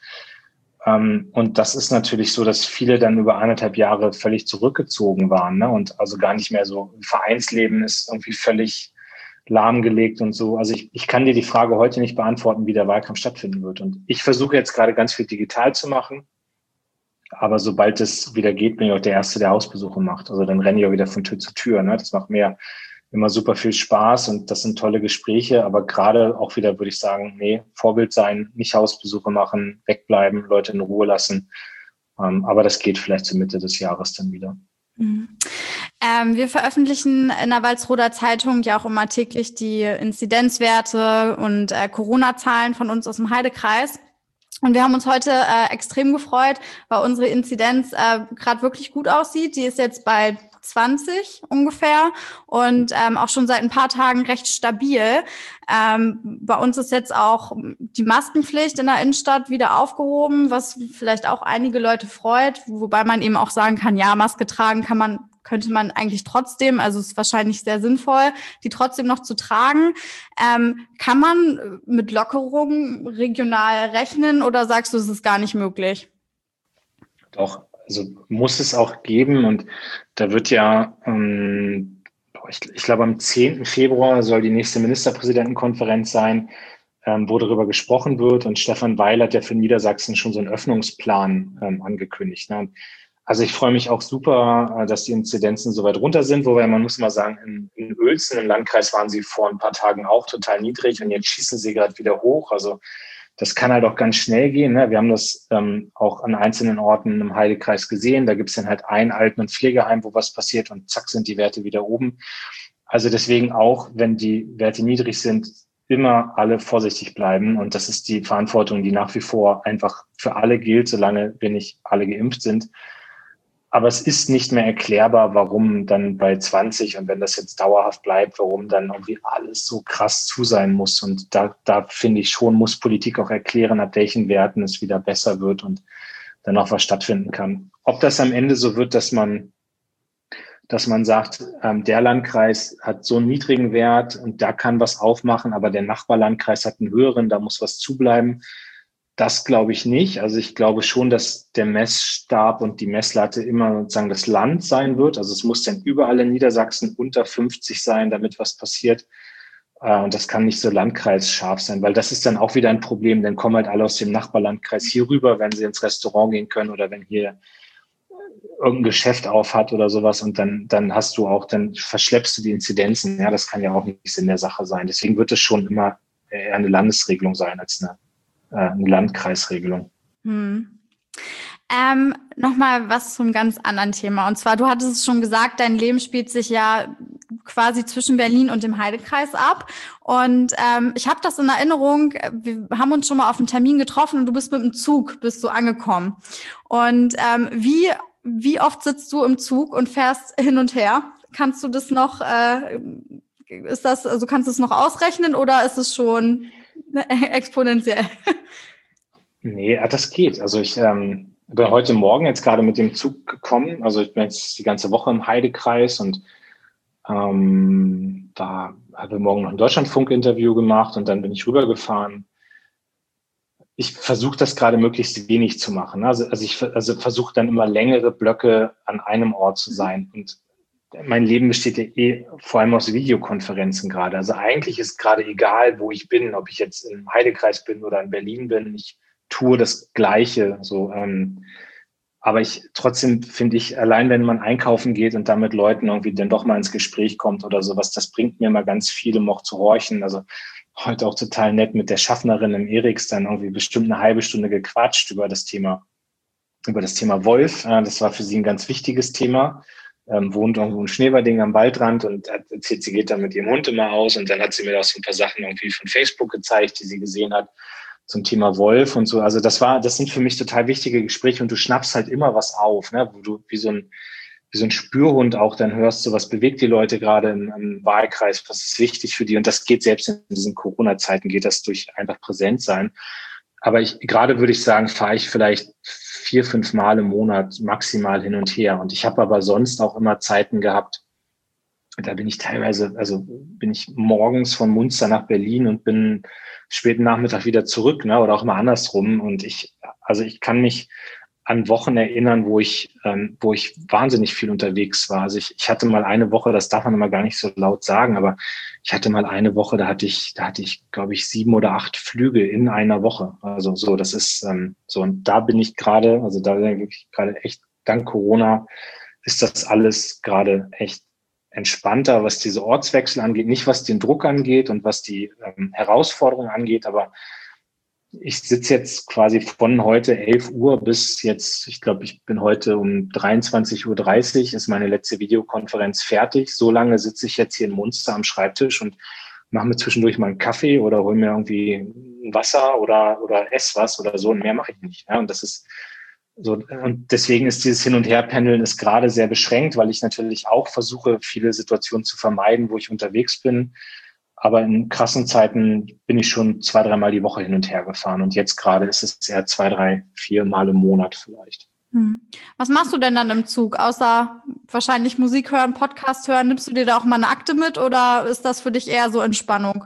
Um, und das ist natürlich so, dass viele dann über eineinhalb Jahre völlig zurückgezogen waren, ne? Und also gar nicht mehr so, Vereinsleben ist irgendwie völlig lahmgelegt und so. Also ich, ich kann dir die Frage heute nicht beantworten, wie der Wahlkampf stattfinden wird. Und ich versuche jetzt gerade ganz viel digital zu machen. Aber sobald es wieder geht, bin ich auch der Erste, der Hausbesuche macht. Also dann renne ich auch wieder von Tür zu Tür, ne? Das macht mir immer super viel Spaß und das sind tolle Gespräche, aber gerade auch wieder würde ich sagen, nee, Vorbild sein, nicht Hausbesuche machen, wegbleiben, Leute in Ruhe lassen. Ähm, aber das geht vielleicht zur Mitte des Jahres dann wieder. Mhm. Ähm, wir veröffentlichen in der Walsroder Zeitung ja auch immer täglich die Inzidenzwerte und äh, Corona-Zahlen von uns aus dem Heidekreis. Und wir haben uns heute äh, extrem gefreut, weil unsere Inzidenz äh, gerade wirklich gut aussieht. Die ist jetzt bei zwanzig ungefähr und ähm, auch schon seit ein paar Tagen recht stabil. Ähm, bei uns ist jetzt auch die Maskenpflicht in der Innenstadt wieder aufgehoben, was vielleicht auch einige Leute freut, wobei man eben auch sagen kann, ja, Maske tragen kann man könnte man eigentlich trotzdem, also es ist wahrscheinlich sehr sinnvoll, die trotzdem noch zu tragen. Ähm, kann man mit Lockerungen regional rechnen oder sagst du, es ist gar nicht möglich? Doch, also muss es auch geben und da wird ja, ähm, ich, ich glaube am zehnten Februar soll die nächste Ministerpräsidentenkonferenz sein, ähm, wo darüber gesprochen wird und Stefan Weil hat ja für Niedersachsen schon so einen Öffnungsplan ähm, angekündigt. Ne? Und also ich freue mich auch super, dass die Inzidenzen so weit runter sind, wobei man muss mal sagen, in, in Uelzen im Landkreis waren sie vor ein paar Tagen auch total niedrig und jetzt schießen sie gerade wieder hoch. Also das kann halt auch ganz schnell gehen. Ne? Wir haben das ähm, auch an einzelnen Orten im Heidekreis gesehen. Da gibt es dann halt ein Alten- und Pflegeheim, wo was passiert und zack sind die Werte wieder oben. Also deswegen auch, wenn die Werte niedrig sind, immer alle vorsichtig bleiben. Und das ist die Verantwortung, die nach wie vor einfach für alle gilt, solange wir nicht alle geimpft sind. Aber es ist nicht mehr erklärbar, warum dann bei zwanzig und wenn das jetzt dauerhaft bleibt, warum dann irgendwie alles so krass zu sein muss. Und da, da finde ich schon, muss Politik auch erklären, ab welchen Werten es wieder besser wird und dann auch was stattfinden kann. Ob das am Ende so wird, dass man, dass man sagt, ähm, der Landkreis hat so einen niedrigen Wert und da kann was aufmachen, aber der Nachbarlandkreis hat einen höheren, da muss was zubleiben. Das glaube ich nicht. Also ich glaube schon, dass der Messstab und die Messlatte immer sozusagen das Land sein wird. Also es muss dann überall in Niedersachsen unter fünfzig sein, damit was passiert. Und das kann nicht so landkreisscharf sein, weil das ist dann auch wieder ein Problem. Dann kommen halt alle aus dem Nachbarlandkreis hier rüber, wenn sie ins Restaurant gehen können oder wenn hier irgendein Geschäft auf hat oder sowas. Und dann, dann hast du auch, dann verschleppst du die Inzidenzen. Ja, das kann ja auch nicht Sinn der Sache sein. Deswegen wird es schon immer eher eine Landesregelung sein als eine eine Landkreisregelung. Hm. Ähm, Nochmal was zum ganz anderen Thema. Und zwar, du hattest es schon gesagt, dein Leben spielt sich ja quasi zwischen Berlin und dem Heidekreis ab. Und ähm, ich habe das in Erinnerung, wir haben uns schon mal auf einen Termin getroffen und du bist mit dem Zug, bist du angekommen. Und ähm, wie, wie oft sitzt du im Zug und fährst hin und her? Kannst du das noch, äh, ist das, also kannst du es noch ausrechnen oder ist es schon exponentiell? Nee, das geht. Also ich ähm, bin heute Morgen jetzt gerade mit dem Zug gekommen. Also ich bin jetzt die ganze Woche im Heidekreis und ähm, da habe morgen noch ein Deutschlandfunk-Interview gemacht und dann bin ich rübergefahren. Ich versuche das gerade möglichst wenig zu machen. Also, also ich also versuche dann immer längere Blöcke an einem Ort zu sein. Und mein Leben besteht ja eh vor allem aus Videokonferenzen gerade. Also eigentlich ist gerade egal, wo ich bin, ob ich jetzt im Heidekreis bin oder in Berlin bin. Ich tue das Gleiche. So, ähm, aber ich trotzdem finde ich, allein wenn man einkaufen geht und da mit Leuten irgendwie dann doch mal ins Gespräch kommt oder sowas, das bringt mir mal ganz viel, um auch zu horchen. Also heute auch total nett mit der Schaffnerin im Eriks dann irgendwie bestimmt eine halbe Stunde gequatscht über das Thema, über das Thema Wolf. Das war für sie ein ganz wichtiges Thema. Ähm, wohnt irgendwo in Schneewerding am Waldrand und erzählt, sie geht dann mit ihrem Hund immer aus und dann hat sie mir auch so ein paar Sachen irgendwie von Facebook gezeigt, die sie gesehen hat zum Thema Wolf und so. Also das war, das sind für mich total wichtige Gespräche und du schnappst halt immer was auf, ne, wo du wie so ein, wie so ein Spürhund auch dann hörst, so was bewegt die Leute gerade im, im Wahlkreis, was ist wichtig für die und das geht selbst in diesen Corona-Zeiten, geht das durch einfach präsent sein. Aber ich, gerade würde ich sagen, fahre ich vielleicht vier, fünf Mal im Monat maximal hin und her. Und ich habe aber sonst auch immer Zeiten gehabt, da bin ich teilweise, also bin ich morgens von Munster nach Berlin und bin späten Nachmittag wieder zurück, ne, oder auch immer andersrum. Und ich, also ich kann mich an Wochen erinnern, wo ich, ähm, wo ich wahnsinnig viel unterwegs war. Also ich, ich hatte mal eine Woche, das darf man immer gar nicht so laut sagen, aber ich hatte mal eine Woche, da hatte ich, da hatte ich, glaube ich, sieben oder acht Flüge in einer Woche. Also so, das ist ähm, so. Und da bin ich gerade, also da bin ich wirklich gerade echt, dank Corona ist das alles gerade echt entspannter, was diese Ortswechsel angeht, nicht was den Druck angeht und was die ähm, Herausforderungen angeht, aber ich sitze jetzt quasi von heute elf Uhr bis jetzt, ich glaube, ich bin heute um dreiundzwanzig Uhr dreißig, ist meine letzte Videokonferenz fertig. So lange sitze ich jetzt hier in Munster am Schreibtisch und mache mir zwischendurch mal einen Kaffee oder hole mir irgendwie ein Wasser oder, oder esse was oder so und mehr mache ich nicht. Ja, und das ist so, und deswegen ist dieses Hin- und Herpendeln ist gerade sehr beschränkt, weil ich natürlich auch versuche, viele Situationen zu vermeiden, wo ich unterwegs bin. Aber in krassen Zeiten bin ich schon zwei, dreimal die Woche hin und her gefahren. Und jetzt gerade ist es eher zwei, drei, vier Mal im Monat vielleicht. Hm. Was machst du denn dann im Zug? Außer wahrscheinlich Musik hören, Podcast hören, nimmst du dir da auch mal eine Akte mit oder ist das für dich eher so Entspannung?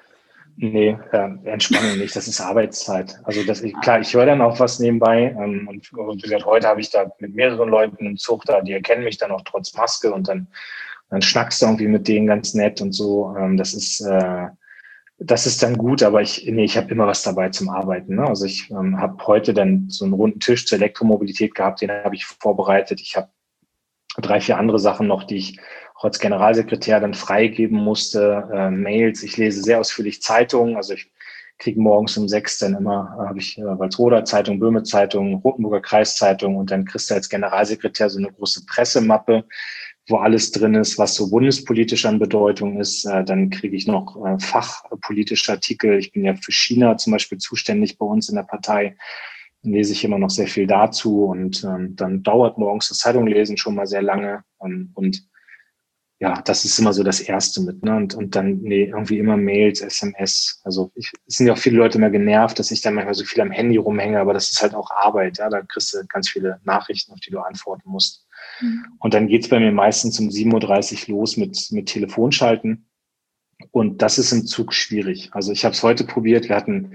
Nee, äh, Entspannung nicht, das ist Arbeitszeit. Also das, ich, klar, ich höre dann auch was nebenbei. Ähm, und, und wie gesagt, heute habe ich da mit mehreren Leuten im Zug da, die erkennen mich dann auch trotz Maske und dann Dann schnackst du irgendwie mit denen ganz nett und so. Das ist, äh, das ist dann gut, aber ich, nee, ich habe immer was dabei zum Arbeiten. Ne? Also ich ähm, habe heute dann so einen runden Tisch zur Elektromobilität gehabt, den habe ich vorbereitet. Ich habe drei, vier andere Sachen noch, die ich auch als Generalsekretär dann freigeben musste. Äh, Mails, ich lese sehr ausführlich Zeitungen. Also ich kriege morgens um sechs dann immer, äh, habe ich äh, Walsroder Zeitung, Böhme Zeitung, Rotenburger Kreiszeitung und dann kriegst du als Generalsekretär so eine große Pressemappe, wo alles drin ist, was so bundespolitisch an Bedeutung ist. Äh, dann kriege ich noch äh, fachpolitische Artikel. Ich bin ja für China zum Beispiel zuständig bei uns in der Partei. Dann lese ich immer noch sehr viel dazu und ähm, dann dauert morgens das Zeitunglesen schon mal sehr lange. Ähm, und ja, das ist immer so das Erste mit. Ne? Und, und dann nee, irgendwie immer Mails, S M S. Also ich, es sind ja auch viele Leute immer genervt, dass ich dann manchmal so viel am Handy rumhänge, aber das ist halt auch Arbeit. Ja? Da kriegst du ganz viele Nachrichten, auf die du antworten musst. Und dann geht's bei mir meistens um sieben Uhr dreißig los mit, mit Telefonschalten. Und das ist im Zug schwierig. Also ich habe es heute probiert. Wir hatten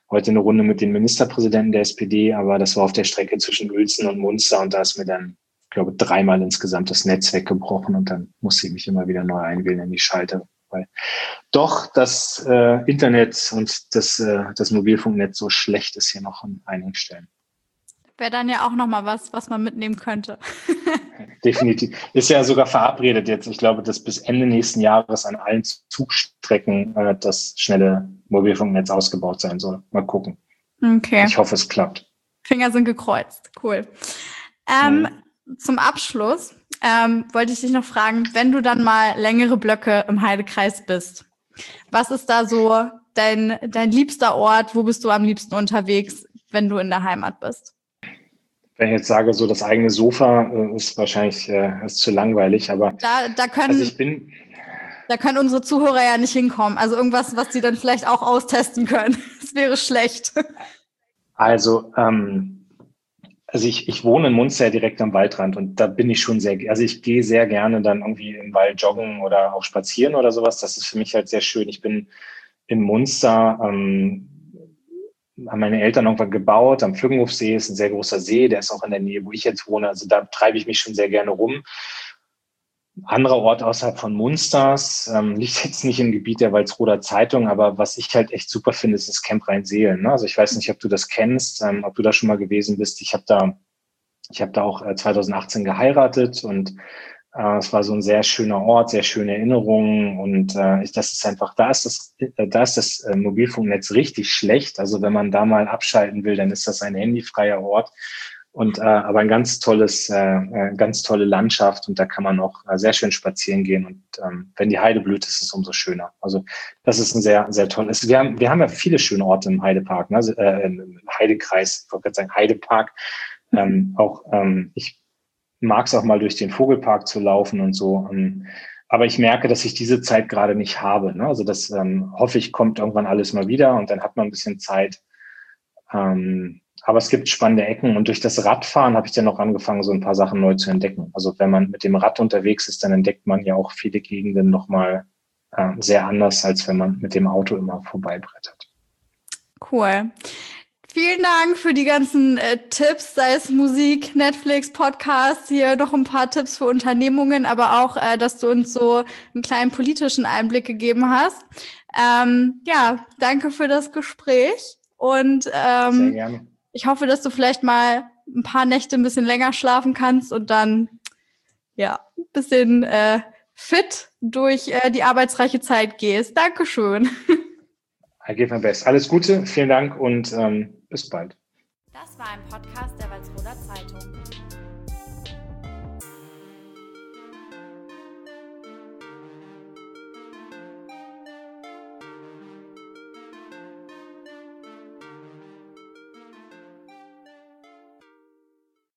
heute eine Runde mit dem Ministerpräsidenten der S P D, aber das war auf der Strecke zwischen Uelzen und Munster und da ist mir dann, ich glaube, dreimal insgesamt das Netz weggebrochen und dann musste ich mich immer wieder neu einwählen in die Schalte, weil doch das äh, Internet und das, äh, das Mobilfunknetz so schlecht ist hier noch an einigen Stellen. Wäre dann ja auch nochmal was, was man mitnehmen könnte. Definitiv. Ist ja sogar verabredet jetzt. Ich glaube, dass bis Ende nächsten Jahres an allen Zugstrecken äh, das schnelle Mobilfunknetz ausgebaut sein soll. Mal gucken. Okay. Ich hoffe, es klappt. Finger sind gekreuzt. Cool. Ähm, mhm. Zum Abschluss ähm, wollte ich dich noch fragen, wenn du dann mal längere Blöcke im Heidekreis bist, was ist da so dein, dein liebster Ort? Wo bist du am liebsten unterwegs, wenn du in der Heimat bist? Wenn ich jetzt sage, so das eigene Sofa äh, ist wahrscheinlich äh, ist zu langweilig, aber da, da können also ich bin, da können unsere Zuhörer ja nicht hinkommen. Also irgendwas, was sie dann vielleicht auch austesten können. Das wäre schlecht. Also ähm, also ich, ich wohne in Munster ja direkt am Waldrand und da bin ich schon sehr, also ich gehe sehr gerne dann irgendwie im Wald joggen oder auch spazieren oder sowas. Das ist für mich halt sehr schön. Ich bin in Munster ähm, haben meine Eltern irgendwann gebaut. Am Pflückenhofsee ist ein sehr großer See, der ist auch in der Nähe, wo ich jetzt wohne. Also da treibe ich mich schon sehr gerne rum. Ein anderer Ort außerhalb von Munsters ähm, liegt jetzt nicht im Gebiet der Walsroder Zeitung, aber was ich halt echt super finde, ist das Camp Rheinseelen. Ne? Also ich weiß nicht, ob du das kennst, ähm, ob du da schon mal gewesen bist. Ich habe da, ich habe da auch äh, zwanzig achtzehn geheiratet und äh, es war so ein sehr schöner Ort, sehr schöne Erinnerungen und äh, ich, das ist einfach, da ist das, äh, da ist das äh, Mobilfunknetz richtig schlecht. Also wenn man da mal abschalten will, dann ist das ein handyfreier Ort. Und äh, aber ein ganz tolles, äh, ganz tolle Landschaft und da kann man auch äh, sehr schön spazieren gehen und ähm, wenn die Heide blüht, ist es umso schöner. Also das ist ein sehr, sehr tolles. Wir haben, wir haben ja viele schöne Orte im Heidepark, ne? Also, äh, im Heidekreis, ich wollte gerade sagen Heidepark. Ähm, auch ähm, ich mag es auch mal durch den Vogelpark zu laufen und so. Ähm, aber ich merke, dass ich diese Zeit gerade nicht habe. Ne? Also das ähm, hoffe ich, kommt irgendwann alles mal wieder und dann hat man ein bisschen Zeit. Ähm, Aber es gibt spannende Ecken und durch das Radfahren habe ich dann auch angefangen, so ein paar Sachen neu zu entdecken. Also wenn man mit dem Rad unterwegs ist, dann entdeckt man ja auch viele Gegenden nochmal äh, sehr anders, als wenn man mit dem Auto immer vorbeibrettert. Cool. Vielen Dank für die ganzen äh, Tipps, sei es Musik, Netflix, Podcasts, hier noch ein paar Tipps für Unternehmungen, aber auch, äh, dass du uns so einen kleinen politischen Einblick gegeben hast. Ähm, ja, danke für das Gespräch und ähm, sehr gerne. Ich hoffe, dass du vielleicht mal ein paar Nächte ein bisschen länger schlafen kannst und dann ja ein bisschen äh, fit durch äh, die arbeitsreiche Zeit gehst. Dankeschön. I give my best. Alles Gute, vielen Dank und ähm, bis bald. Das war ein Podcast der Walsroder